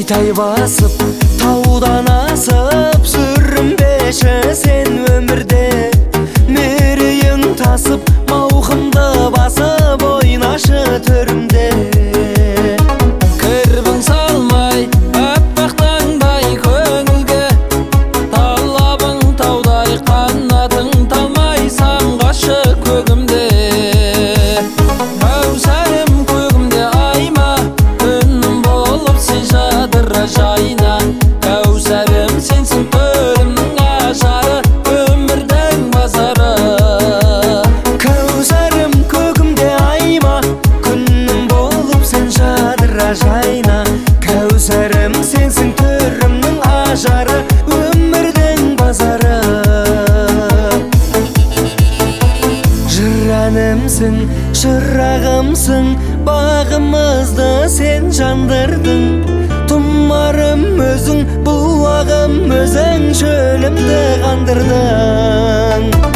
тай басып, таудан асып, сүрінбеші сен өмірде. Мерейің тасып, мауқымды басып, ойнашы төрімде. Кірбің салмай, аппақтаңдай көңілге, талабың таудай, қанатың талмай, самғашы көгімде. Кәусәрім көгімде айма, күнім болып сен жадыра жайна. Кәусәрім сенсің төрімнің ажары, өмірдің базары. Кәусәрім көгімде айма, күнім болып сен жадыра жайна. Кәусәрім сенсің төрімнің ажары, өмірдің базары. Жыр әнімсің, шырағымсың, бағымызды сен жандырдың. Тұмарым өзің, бұлағым өзің, шөлімді қандырдың.